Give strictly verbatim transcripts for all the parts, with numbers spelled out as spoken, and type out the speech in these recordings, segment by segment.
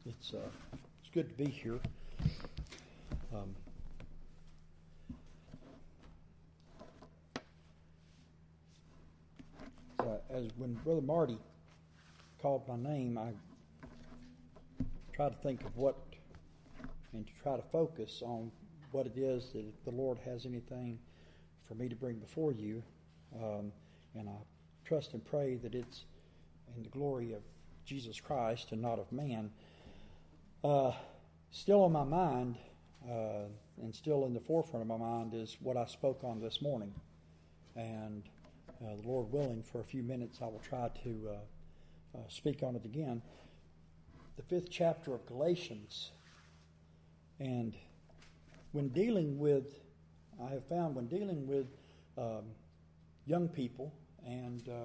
It's uh, it's good to be here. Um, uh, as when Brother Marty called my name, I tried to think of what and to try to focus on what it is that if the Lord has anything for me to bring before you, um, and I trust and pray that it's in the glory of Jesus Christ and not of man. Uh, still on my mind, uh, and still in the forefront of my mind, is what I spoke on this morning. And uh, the Lord willing, for a few minutes, I will try to uh, uh, speak on it again. The fifth chapter of Galatians. And when dealing with, I have found when dealing with um, young people and uh,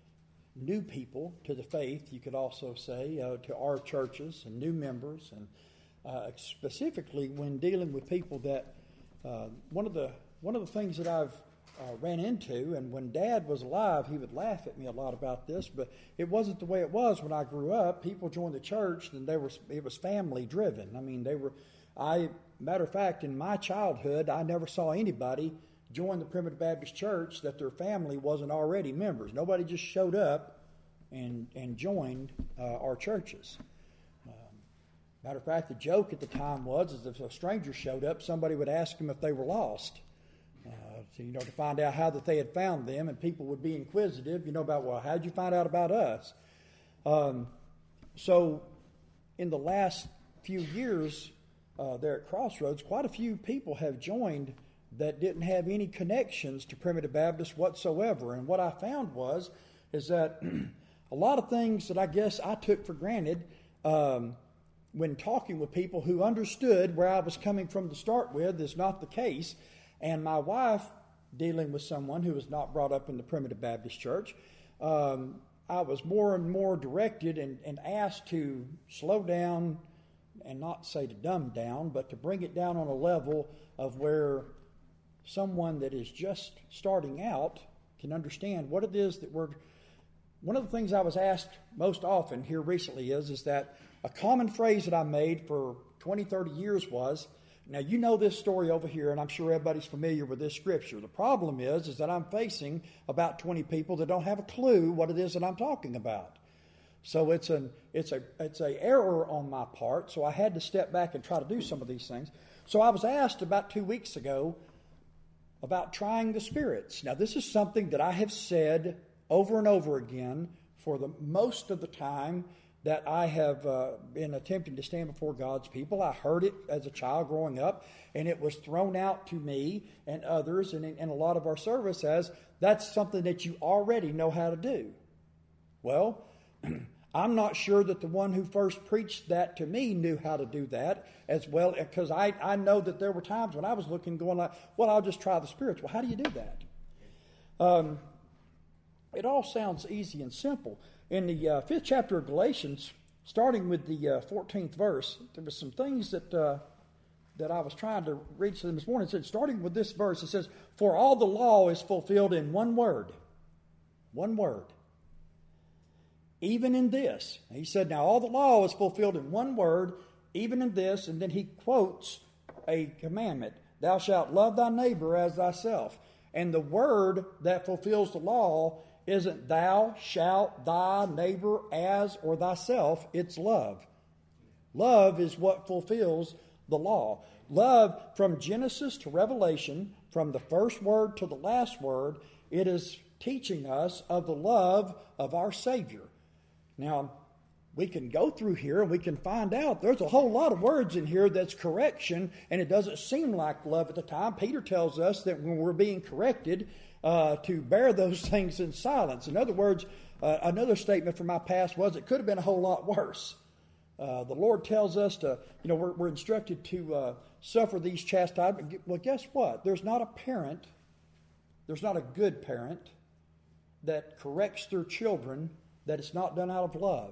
new people to the faith, you could also say, uh, to our churches and new members, and uh, specifically when dealing with people that uh, one of the one of the things that I've uh, ran into, and when Dad was alive, he would laugh at me a lot about this, but it wasn't the way it was when I grew up. People joined the church, and they were it was family driven. I mean, they were. I matter of fact, in my childhood, I never saw anybody join the Primitive Baptist Church that their family wasn't already members. Nobody just showed up and and joined uh, our churches. Um, matter of fact, the joke at the time was is if a stranger showed up, somebody would ask them if they were lost. Uh, so, you know, to find out how that they had found them, and people would be inquisitive, you know, about, well, how'd you find out about us? Um, so in the last few years uh, there at Crossroads, quite a few people have joined that didn't have any connections to Primitive Baptist whatsoever. And what I found was, is that a lot of things that I guess I took for granted um, when talking with people who understood where I was coming from to start with is not the case. And my wife, dealing with someone who was not brought up in the Primitive Baptist Church, um, I was more and more directed and, and asked to slow down, and not say to dumb down, but to bring it down on a level of where someone that is just starting out can understand what it is that we're... One of the things I was asked most often here recently is, is that a common phrase that I made for twenty, thirty years was, now you know this story over here, and I'm sure everybody's familiar with this scripture. The problem is, is that I'm facing about twenty people that don't have a clue what it is that I'm talking about. So it's an it's a it's a error on my part, so I had to step back and try to do some of these things. So I was asked about two weeks ago about trying the spirits. Now this is something that I have said over and over again for the most of the time that I have uh, been attempting to stand before God's people. I heard it as a child growing up, and it was thrown out to me and others and in, in a lot of our service as that's something that you already know how to do. Well, I'm not sure that the one who first preached that to me knew how to do that as well, because I, I know that there were times when I was looking, going like, well, I'll just try the spirits. Well, how do you do that? Um, it all sounds easy and simple. In the uh, fifth chapter of Galatians, starting with the uh, fourteenth verse, there were some things that uh, that I was trying to read to them this morning. It said, starting with this verse, it says, "For all the law is fulfilled in one word." One word. Even in this. He said, now all the law is fulfilled in one word, even in this, and then he quotes a commandment. Thou shalt love thy neighbor as thyself. And the word that fulfills the law isn't thou shalt thy neighbor as or thyself, it's love. Love is what fulfills the law. Love, from Genesis to Revelation, from the first word to the last word, it is teaching us of the love of our Savior. Now, we can go through here and we can find out there's a whole lot of words in here that's correction, and it doesn't seem like love at the time. Peter tells us that when we're being corrected, uh, to bear those things in silence. In other words, uh, another statement from my past was it could have been a whole lot worse. Uh, the Lord tells us to, you know, we're, we're instructed to uh, suffer these chastisements. Well, guess what? There's not a parent, there's not a good parent that corrects their children that it's not done out of love.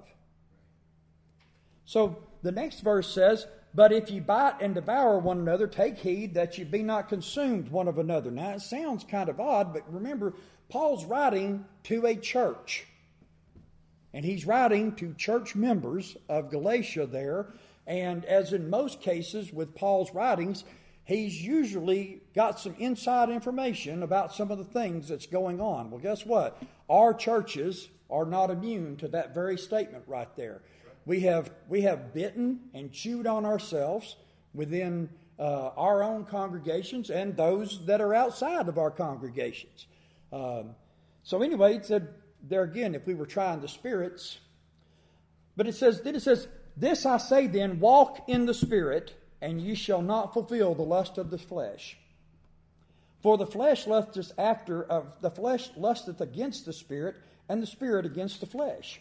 So the next verse says, but if ye bite and devour one another, take heed that ye be not consumed one of another. Now it sounds kind of odd, but remember, Paul's writing to a church. And he's writing to church members of Galatia there. And as in most cases with Paul's writings, he's usually got some inside information about some of the things that's going on. Well, guess what? Our churches are not immune to that very statement right there. We have we have bitten and chewed on ourselves within uh, our own congregations and those that are outside of our congregations. Um, so anyway, it said there again, if we were trying the spirits, but it says, then it says, this I say then, walk in the Spirit, and ye shall not fulfill the lust of the flesh. For the flesh lusteth after of the flesh lusteth against the Spirit, and the Spirit against the flesh.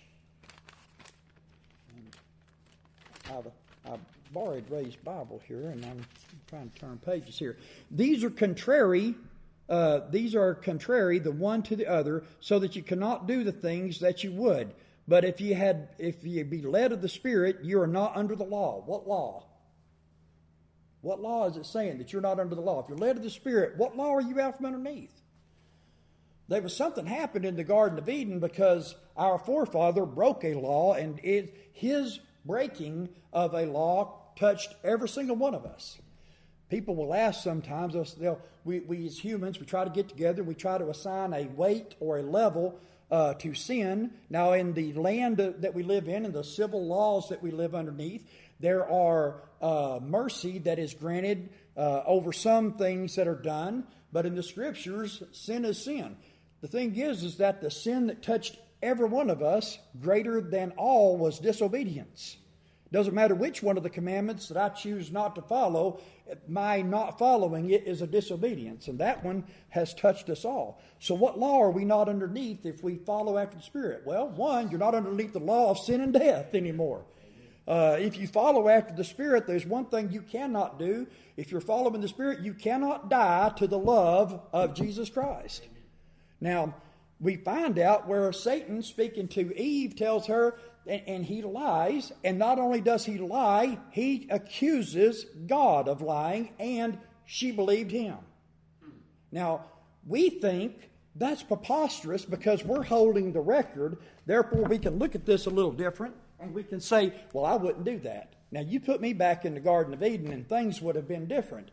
I've, I've borrowed Ray's Bible here, and I'm trying to turn pages here. These are contrary. Uh, these are contrary the one to the other, so that you cannot do the things that you would. But if you had, if you be led of the Spirit, you are not under the law. What law? What law is it saying that you're not under the law? If you're led of the Spirit, what law are you out from underneath? There was something happened in the Garden of Eden because our forefather broke a law, and it, his breaking of a law touched every single one of us. People will ask sometimes, they'll, they'll, we, we as humans, we try to get together, we try to assign a weight or a level uh, to sin. Now, in the land that we live in, and the civil laws that we live underneath, there are uh, mercy that is granted uh, over some things that are done, but in the Scriptures, sin is sin. The thing is, is that the sin that touched every one of us, greater than all, was disobedience. It doesn't matter which one of the commandments that I choose not to follow, my not following it is a disobedience, and that one has touched us all. So what law are we not underneath if we follow after the Spirit? Well, one, you're not underneath the law of sin and death anymore. Uh, if you follow after the Spirit, there's one thing you cannot do. If you're following the Spirit, you cannot die to the love of Jesus Christ. Now, we find out where Satan, speaking to Eve, tells her, and, and he lies, and not only does he lie, he accuses God of lying, and she believed him. Now, we think that's preposterous because we're holding the record, therefore we can look at this a little different, and we can say, well, I wouldn't do that. Now, you put me back in the Garden of Eden, and things would have been different.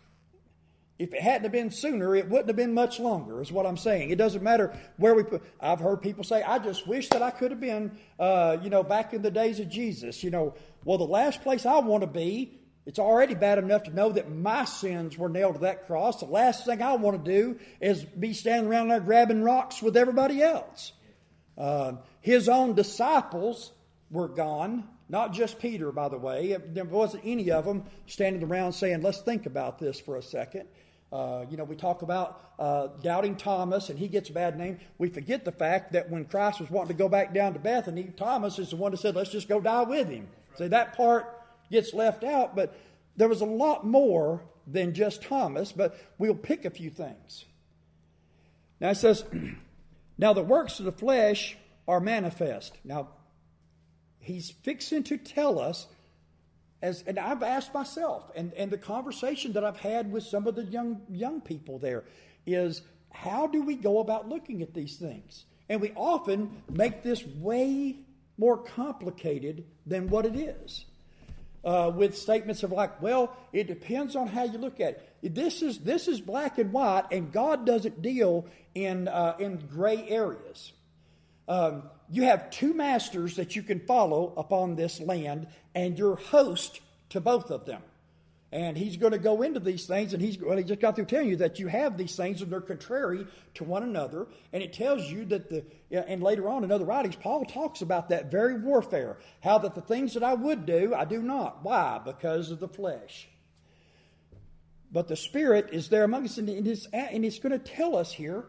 If it hadn't have been sooner, it wouldn't have been much longer, is what I'm saying. It doesn't matter where we put. I've heard people say, I just wish that I could have been, uh, you know, back in the days of Jesus. You know, well, the last place I want to be, it's already bad enough to know that my sins were nailed to that cross. The last thing I want to do is be standing around there grabbing rocks with everybody else. Uh, his own disciples were gone. Not just Peter, by the way. There wasn't any of them standing around saying, let's think about this for a second. Uh, you know, we talk about uh, doubting Thomas, and he gets a bad name. We forget the fact that when Christ was wanting to go back down to Bethany, Thomas is the one that said, let's just go die with him. Right. So that part gets left out, but there was a lot more than just Thomas, but we'll pick a few things. Now it says, now the works of the flesh are manifest. Now, he's fixing to tell us, as and I've asked myself, and, and the conversation that I've had with some of the young young people there is, how do we go about looking at these things? And we often make this way more complicated than what it is. Uh, with statements of like, well, it depends on how you look at it. This is this is black and white, and God doesn't deal in uh, in gray areas. Um, you have two masters that you can follow upon this land, and you're host to both of them. And he's going to go into these things, and he's well, he just got through telling you that you have these things, and they're contrary to one another. And it tells you that the, and later on in other writings, Paul talks about that very warfare, how that the things that I would do, I do not. Why? Because of the flesh. But the Spirit is there among us, and it's, and it's going to tell us here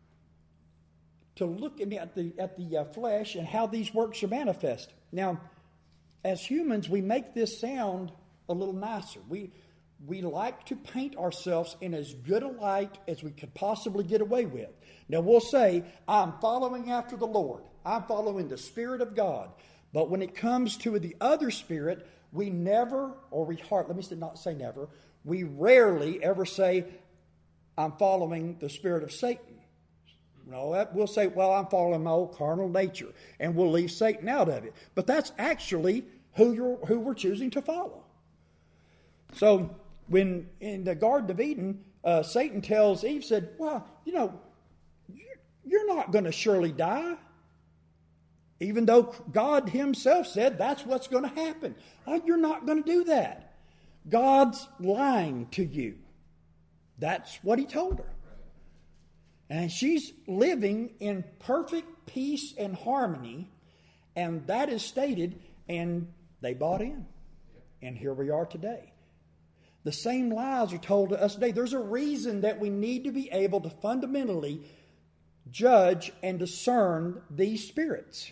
to look at the at the uh, flesh and how these works are manifest. Now, as humans, we make this sound a little nicer. We we like to paint ourselves in as good a light as we could possibly get away with. Now, we'll say, I'm following after the Lord. I'm following the Spirit of God. But when it comes to the other spirit, we never, or we hard, let me not say never, we rarely ever say, I'm following the spirit of Satan. No, that, we'll say, well, I'm following my old carnal nature, and we'll leave Satan out of it. But that's actually who you're, who we're choosing to follow. So when in the Garden of Eden, uh, Satan tells Eve, said, well, you know, you're not going to surely die. Even though God himself said that's what's going to happen. Oh, you're not going to do that. God's lying to you. That's what he told her. And she's living in perfect peace and harmony. And that is stated, and they bought in. And here we are today. The same lies are told to us today. There's a reason that we need to be able to fundamentally judge and discern these spirits.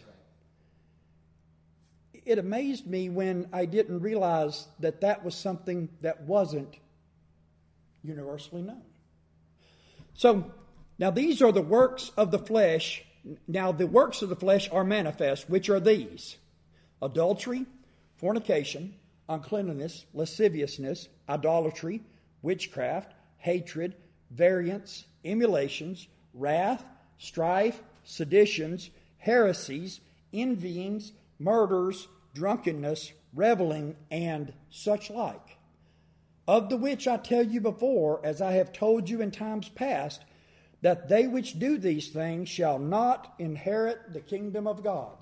It amazed me when I didn't realize that that was something that wasn't universally known. So, now these are the works of the flesh. Now the works of the flesh are manifest, which are these: adultery, fornication, uncleanness, lasciviousness, idolatry, witchcraft, hatred, variance, emulations, wrath, strife, seditions, heresies, envyings, murders, drunkenness, reveling, and such like. Of the which I tell you before, as I have told you in times past, that they which do these things shall not inherit the kingdom of God.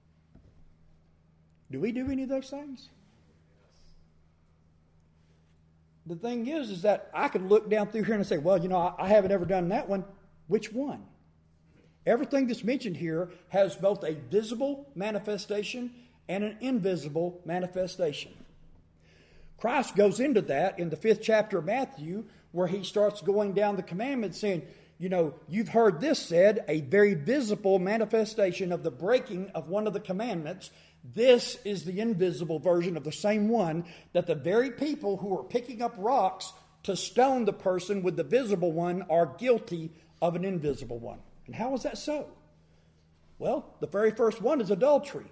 Do we do any of those things? The thing is, is that I could look down through here and say, well, you know, I, I haven't ever done that one. Which one? Everything that's mentioned here has both a visible manifestation and an invisible manifestation. Christ goes into that in the fifth chapter of Matthew, where he starts going down the commandments saying, you know, you've heard this said, a very visible manifestation of the breaking of one of the commandments. This is the invisible version of the same one, that the very people who are picking up rocks to stone the person with the visible one are guilty of an invisible one. And how is that so? Well, the very first one is adultery.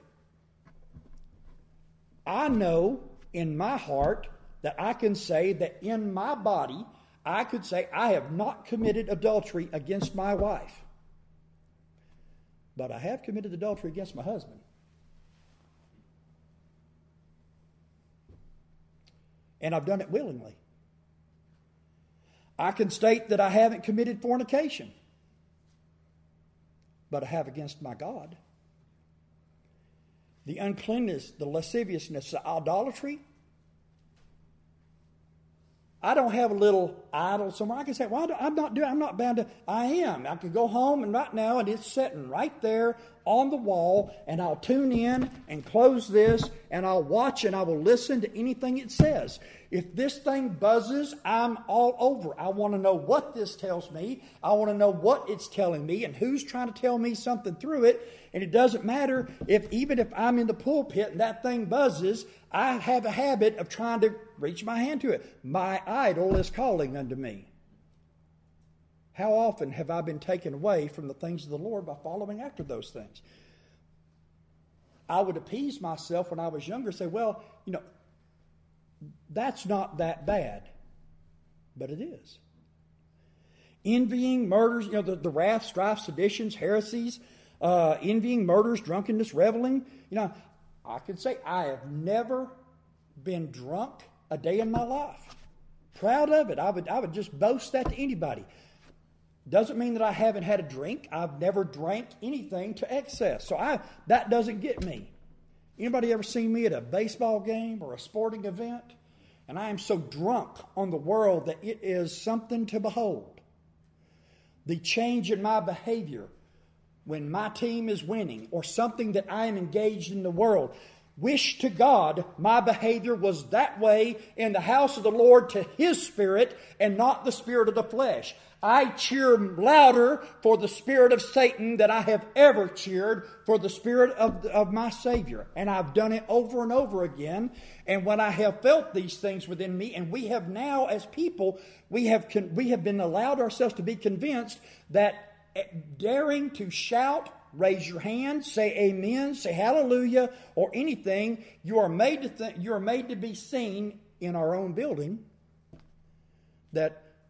I know in my heart that I can say that in my body, I could say I have not committed adultery against my wife. But I have committed adultery against my husband. And I've done it willingly. I can state that I haven't committed fornication. But I have against my God. The uncleanness, the lasciviousness, the idolatry. I don't have a little idol somewhere. I can say, well, I'm not doing, I'm not bound to, I am. I can go home and right now and it's sitting right there on the wall, and I'll tune in and close this and I'll watch and I will listen to anything it says. If this thing buzzes, I'm all over. I want to know what this tells me. I want to know what it's telling me and who's trying to tell me something through it. And it doesn't matter if even if I'm in the pulpit and that thing buzzes, I have a habit of trying to reach my hand to it. My idol is calling unto me. How often have I been taken away from the things of the Lord by following after those things? I would appease myself when I was younger, say, well, you know, that's not that bad. But it is. Envying, murders, you know, the, the wrath, strife, seditions, heresies, uh, envying, murders, drunkenness, reveling. You know, I can say I have never been drunk a day in my life. Proud of it. I would, I would just boast that to anybody. Doesn't mean that I haven't had a drink. I've never drank anything to excess. So I that doesn't get me. Anybody ever seen me at a baseball game or a sporting event? And I am so drunk on the world that it is something to behold. The change in my behavior when my team is winning or something that I am engaged in the world. Wish to God my behavior was that way in the house of the Lord to His Spirit and not the spirit of the flesh. I cheer louder for the spirit of Satan than I have ever cheered for the spirit of, of my Savior. And I've done it over and over again. And when I have felt these things within me, and we have now as people, we have con- we have been allowed ourselves to be convinced that daring to shout, raise your hand, say amen, say hallelujah, or anything, you are made to th- you are made to be seen in our own building. That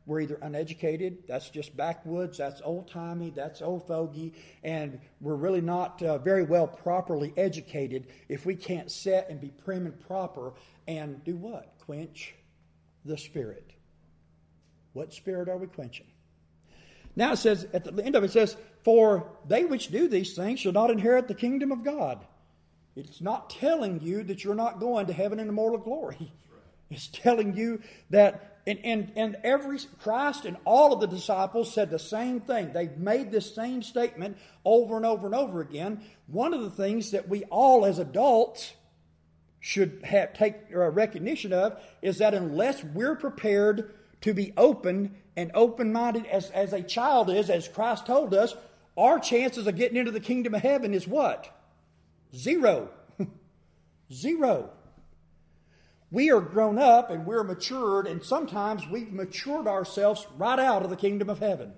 we're either uneducated, that's just backwoods, that's old-timey, that's old fogey, and we're really not uh, very well properly educated if we can't sit and be prim and proper and do what? Quench the Spirit. What spirit are we quenching? Now it says, at the end of it, it says, for they which do these things shall not inherit the kingdom of God. It's not telling you that you're not going to heaven in immortal glory. It's telling you that And, and, and every Christ and all of the disciples said the same thing. They've made this same statement over and over and over again. One of the things that we all as adults should have, take recognition of is that unless we're prepared to be open and open-minded as, as a child is, as Christ told us, our chances of getting into the kingdom of heaven is what? Zero. Zero. We are grown up and we're matured, and sometimes we've matured ourselves right out of the kingdom of heaven.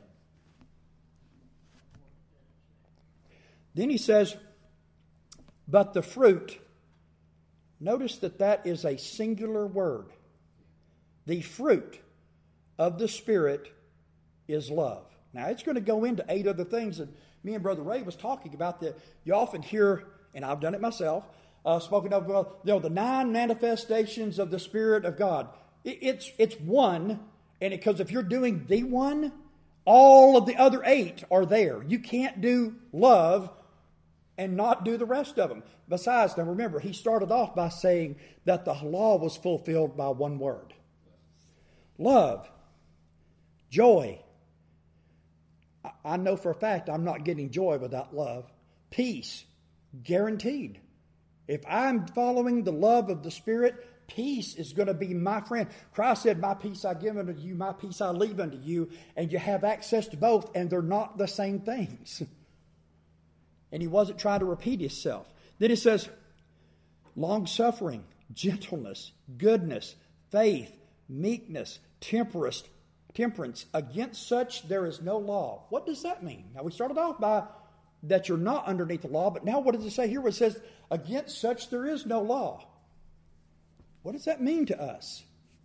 Then he says, but the fruit, notice that that is a singular word. The fruit of the Spirit is love. Now, it's going to go into eight other things that me and Brother Ray was talking about that you often hear, and I've done it myself, Uh, spoken of, well, you know, the nine manifestations of the Spirit of God. It, it's it's one, and because if you're doing the one, all of the other eight are there. You can't do love and not do the rest of them. Besides, now remember, he started off by saying that the law was fulfilled by one word. Love, joy. I, I know for a fact I'm not getting joy without love. Peace, guaranteed. If I'm following the love of the Spirit, peace is going to be my friend. Christ said, my peace I give unto you, my peace I leave unto you. And you have access to both, and they're not the same things. And he wasn't trying to repeat himself. Then it says, long-suffering, gentleness, goodness, faith, meekness, temperance. Temperance. Against such there is no law. What does that mean? Now we started off by that you're not underneath the law, but now what does it say here where it says, against such there is no law? What does that mean to us?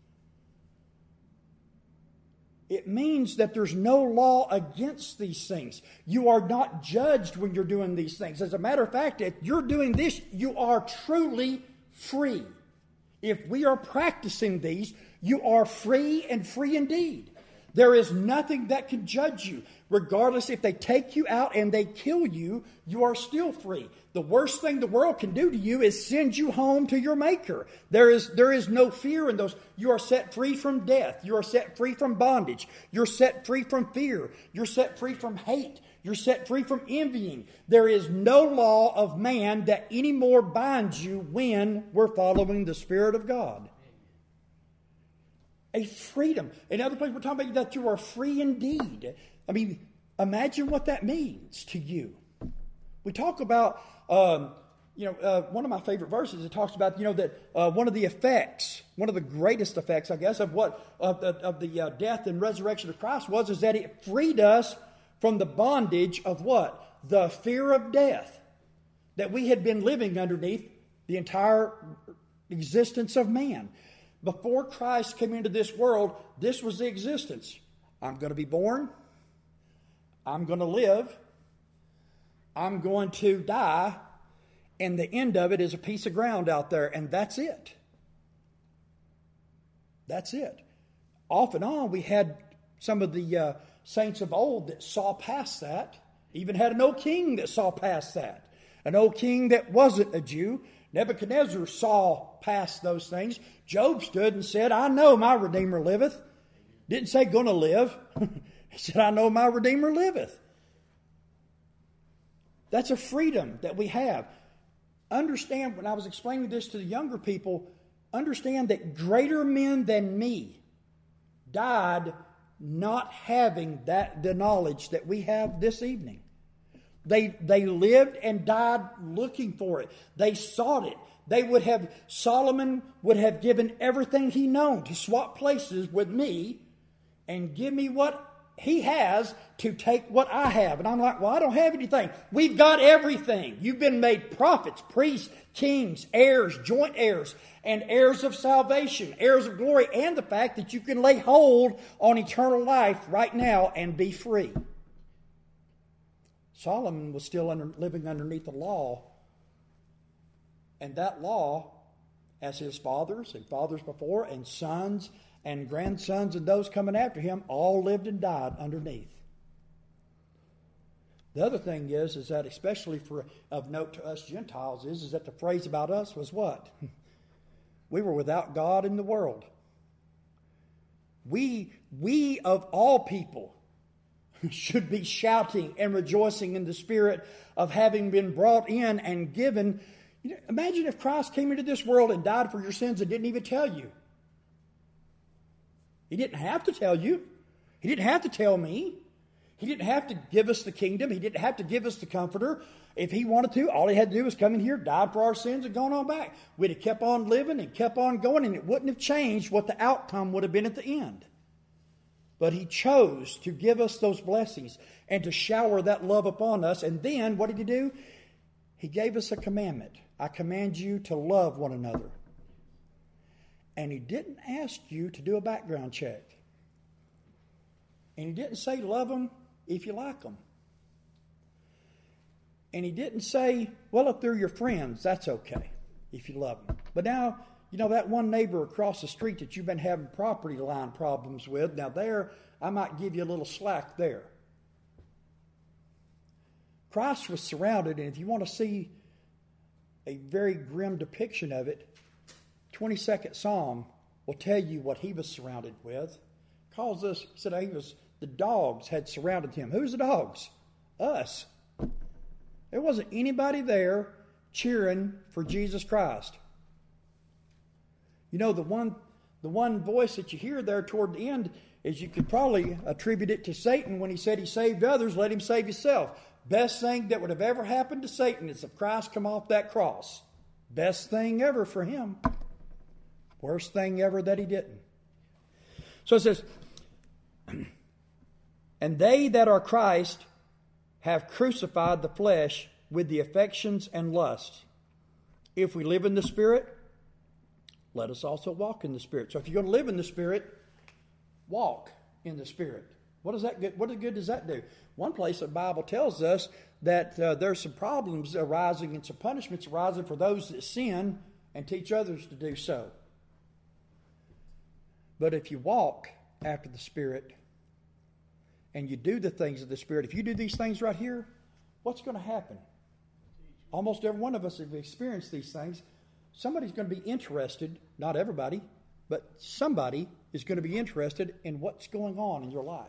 It means that there's no law against these things. You are not judged when you're doing these things. As a matter of fact, if you're doing this, you are truly free. If we are practicing these, you are free and free indeed. There is nothing that can judge you. Regardless if they take you out and they kill you, you are still free. The worst thing the world can do to you is send you home to your Maker. There is, there is no fear in those. You are set free from death. You are set free from bondage. You're set free from fear. You're set free from hate. You're set free from envying. There is no law of man that anymore binds you when we're following the Spirit of God. A freedom. In other places, we're talking about that you are free indeed. I mean, imagine what that means to you. We talk about, um, you know, uh, one of my favorite verses, it talks about, you know, that uh, one of the effects, one of the greatest effects, I guess, of what of, of, of the uh, death and resurrection of Christ was, is that it freed us from the bondage of what? The fear of death that we had been living underneath the entire existence of man. Before Christ came into this world, this was the existence. I'm going to be born. I'm going to live. I'm going to die. And the end of it is a piece of ground out there. And that's it. That's it. Off and on, we had some of the uh, saints of old that saw past that. Even had an old king that saw past that. An old king that wasn't a Jew. Nebuchadnezzar saw past those things. Job stood and said, I know my Redeemer liveth. Didn't say gonna live. He said, I know my Redeemer liveth. That's a freedom that we have. Understand, when I was explaining this to the younger people, understand that greater men than me died not having that the knowledge that we have this evening. They, they lived and died looking for it. They sought it. They would have, Solomon would have given everything he known to swap places with me and give me what he has to take what I have. And I'm like, well, I don't have anything. We've got everything. You've been made prophets, priests, kings, heirs, joint heirs, and heirs of salvation, heirs of glory, and the fact that you can lay hold on eternal life right now and be free. Solomon was still under, living underneath the law. And that law, as his fathers and fathers before, and sons and grandsons and those coming after him, all lived and died underneath. The other thing is, is that especially for of note to us Gentiles is, is that the phrase about us was what? We were without God in the world. We, we of all people should be shouting and rejoicing in the spirit of having been brought in and given. You know, imagine if Christ came into this world and died for your sins and didn't even tell you. He didn't have to tell you. He didn't have to tell me. He didn't have to give us the kingdom. He didn't have to give us the comforter. If he wanted to, all he had to do was come in here, died for our sins, and gone on back. We'd have kept on living and kept on going, and it wouldn't have changed what the outcome would have been at the end. But he chose to give us those blessings and to shower that love upon us. And then, what did he do? He gave us a commandment. I command you to love one another. And he didn't ask you to do a background check. And he didn't say love them if you like them. And he didn't say, well, if they're your friends, that's okay if you love them. But now, you know, that one neighbor across the street that you've been having property line problems with, now there, I might give you a little slack there. Christ was surrounded, and if you want to see a very grim depiction of it, twenty-second Psalm will tell you what he was surrounded with. Calls us, said he was, the dogs had surrounded him. Who's the dogs? Us. There wasn't anybody there cheering for Jesus Christ. You know, the one the one voice that you hear there toward the end is, you could probably attribute it to Satan when he said he saved others, let him save himself. Best thing that would have ever happened to Satan is if Christ come off that cross. Best thing ever for him. Worst thing ever that he didn't. So it says, and they that are Christ have crucified the flesh with the affections and lusts. If we live in the Spirit, let us also walk in the Spirit. So if you're going to live in the Spirit, walk in the Spirit. What does that good? What good does that do? One place the Bible tells us that uh, there's some problems arising and some punishments arising for those that sin and teach others to do so. But if you walk after the Spirit and you do the things of the Spirit, if you do these things right here, what's going to happen? Almost every one of us have experienced these things. Somebody's going to be interested, not everybody, but somebody is going to be interested in what's going on in your life.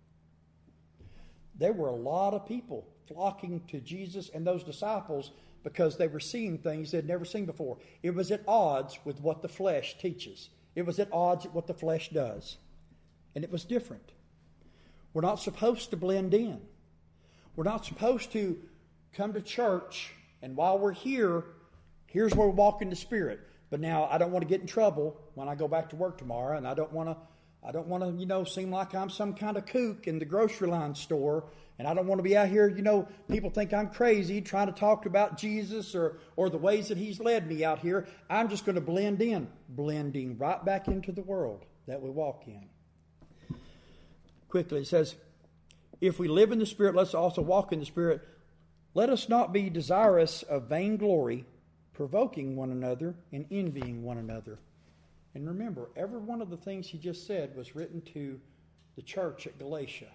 There were a lot of people flocking to Jesus and those disciples because they were seeing things they'd never seen before. It was at odds with what the flesh teaches. It was at odds with what the flesh does. And it was different. We're not supposed to blend in. We're not supposed to come to church, and while we're here, here's where we walk in the Spirit. But now I don't want to get in trouble when I go back to work tomorrow, and I don't want to, I don't want to, you know, seem like I'm some kind of kook in the grocery line store, and I don't want to be out here, you know, people think I'm crazy trying to talk about Jesus or or the ways that He's led me out here. I'm just going to blend in, blending right back into the world that we walk in. Quickly, it says, if we live in the Spirit, let's also walk in the Spirit. Let us not be desirous of vainglory, provoking one another and envying one another. And remember, every one of the things he just said was written to the church at Galatia.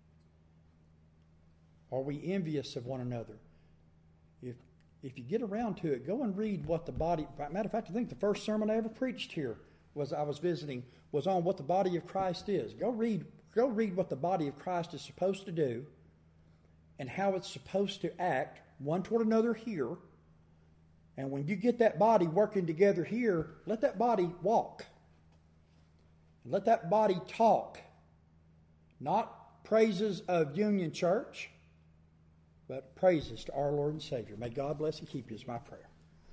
Are we envious of one another? If if you get around to it, go and read what the body... Matter of fact, I think the first sermon I ever preached here was I was visiting was on what the body of Christ is. Go read, go read what the body of Christ is supposed to do and how it's supposed to act one toward another here. And when you get that body working together here, let that body walk. Let that body talk. Not praises of Union Church, but praises to our Lord and Savior. May God bless and keep you is my prayer.